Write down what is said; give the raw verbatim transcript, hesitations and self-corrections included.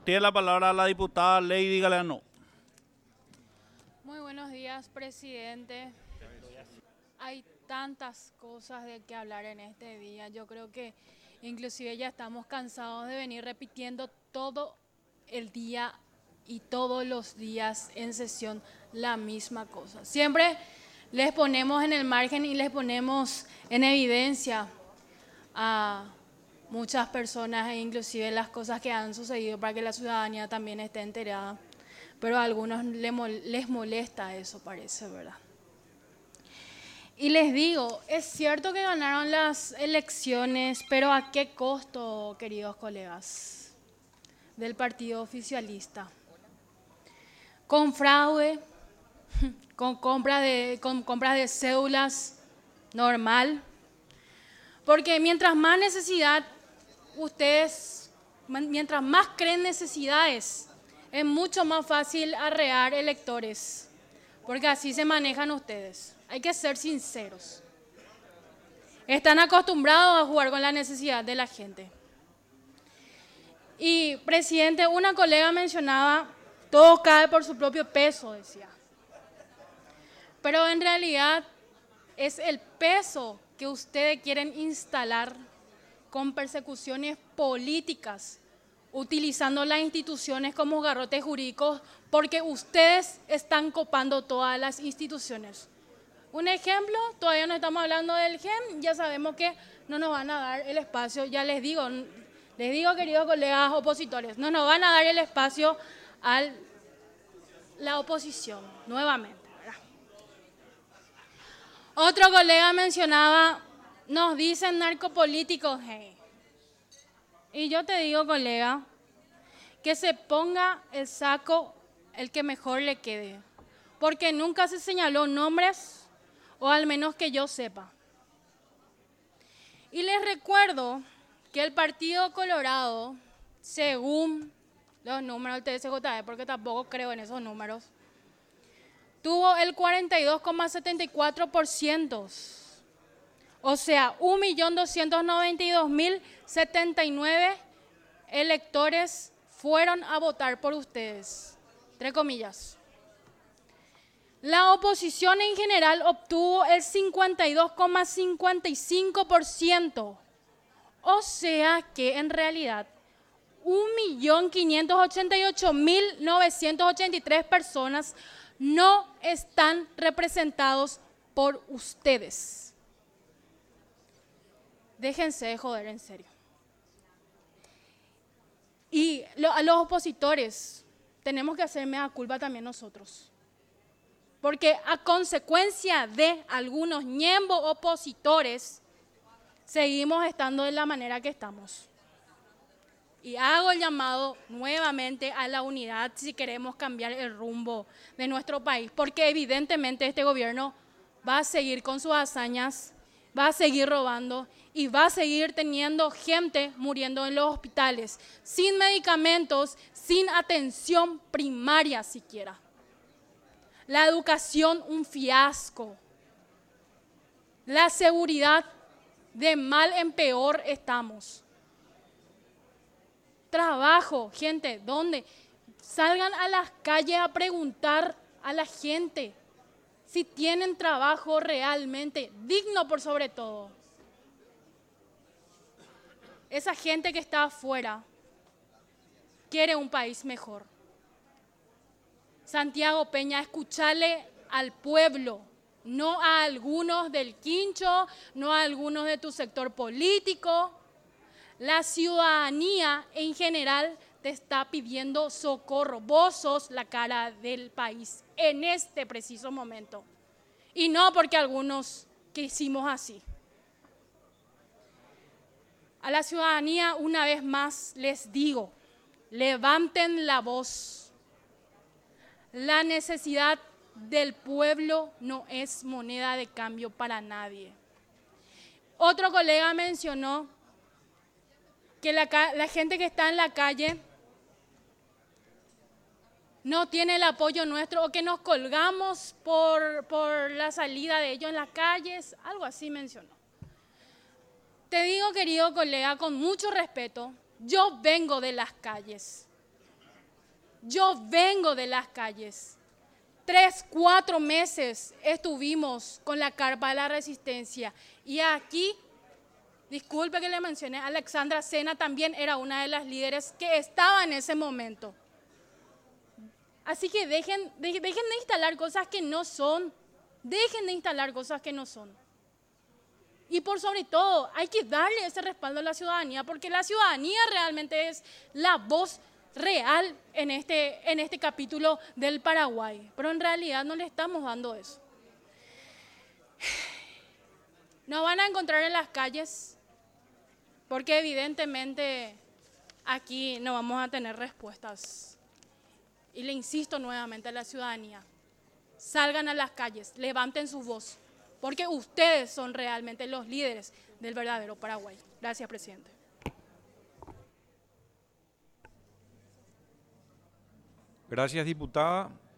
Tiene la palabra la diputada Lady Galeano. Muy buenos días, presidente. Hay tantas cosas de que hablar en este día. Yo creo que inclusive ya estamos cansados de venir repitiendo todo el día y todos los días en sesión la misma cosa. Siempre les ponemos en el margen y les ponemos en evidencia a muchas personas e inclusive las cosas que han sucedido para que la ciudadanía también esté enterada. Pero a algunos les molesta eso, parece, ¿verdad? Y les digo, es cierto que ganaron las elecciones, pero ¿a qué costo, queridos colegas del partido oficialista? Con fraude, con compra de, con compras de cédulas, normal. Porque mientras más necesidad, ustedes, mientras más creen necesidades, es mucho más fácil arrear electores, porque así se manejan ustedes. Hay que ser sinceros. Están acostumbrados a jugar con la necesidad de la gente. Y, presidente, una colega mencionaba, todo cae por su propio peso, decía. Pero en realidad es el peso que ustedes quieren instalar con persecuciones políticas, utilizando las instituciones como garrotes jurídicos, porque ustedes están copando todas las instituciones. Un ejemplo, todavía no estamos hablando del G E M, ya sabemos que no nos van a dar el espacio, ya les digo, les digo queridos colegas opositores, no nos van a dar el espacio a la oposición, nuevamente, ¿verdad? Otro colega mencionaba, nos dicen narcopolíticos, hey. Y yo te digo, colega, que se ponga el saco el que mejor le quede, porque nunca se señaló nombres, o al menos que yo sepa. Y les recuerdo que el Partido Colorado, según los números del T S J E, porque tampoco creo en esos números, tuvo el cuarenta y dos coma setenta y cuatro por ciento. O sea, un millón doscientos noventa y dos mil setenta y nueve electores fueron a votar por ustedes, entre comillas. La oposición en general obtuvo el cincuenta y dos coma cincuenta y cinco por ciento. O sea que en realidad un millón quinientos ochenta y ocho mil novecientos ochenta y tres personas no están representados por ustedes. Déjense de joder, en serio. Y lo, a los opositores tenemos que hacer mea culpa también nosotros. Porque a consecuencia de algunos ñembo opositores, seguimos estando de la manera que estamos. Y hago el llamado nuevamente a la unidad si queremos cambiar el rumbo de nuestro país. Porque evidentemente este gobierno va a seguir con sus hazañas, va a seguir robando y va a seguir teniendo gente muriendo en los hospitales, sin medicamentos, sin atención primaria siquiera. La educación, un fiasco. La seguridad, de mal en peor estamos. Trabajo, gente, ¿dónde? Salgan a las calles a preguntar a la gente si tienen trabajo realmente digno por sobre todo. Esa gente que está afuera quiere un país mejor. Santiago Peña, escucharle al pueblo, no a algunos del quincho, no a algunos de tu sector político. La ciudadanía en general te está pidiendo socorro. Vos sos la cara del país en este preciso momento. Y no porque algunos que hicimos así. A la ciudadanía una vez más les digo, levanten la voz. La necesidad del pueblo no es moneda de cambio para nadie. Otro colega mencionó que la, la gente que está en la calle no tiene el apoyo nuestro o que nos colgamos por, por la salida de ellos en las calles, algo así mencionó. Te digo, querido colega, con mucho respeto, yo vengo de las calles. Yo vengo de las calles. Tres, cuatro meses estuvimos con la carpa de la resistencia. Y aquí, disculpe que le mencioné, Alexandra Sena también era una de las líderes que estaba en ese momento. Así que dejen, dejen, dejen de instalar cosas que no son. Dejen de instalar cosas que no son. Y por sobre todo, hay que darle ese respaldo a la ciudadanía, porque la ciudadanía realmente es la voz real en este, en este capítulo del Paraguay. Pero en realidad no le estamos dando eso. Nos van a encontrar en las calles, porque evidentemente aquí no vamos a tener respuestas. Y le insisto nuevamente a la ciudadanía, salgan a las calles, levanten su voz, porque ustedes son realmente los líderes del verdadero Paraguay. Gracias, presidente. Gracias, diputada.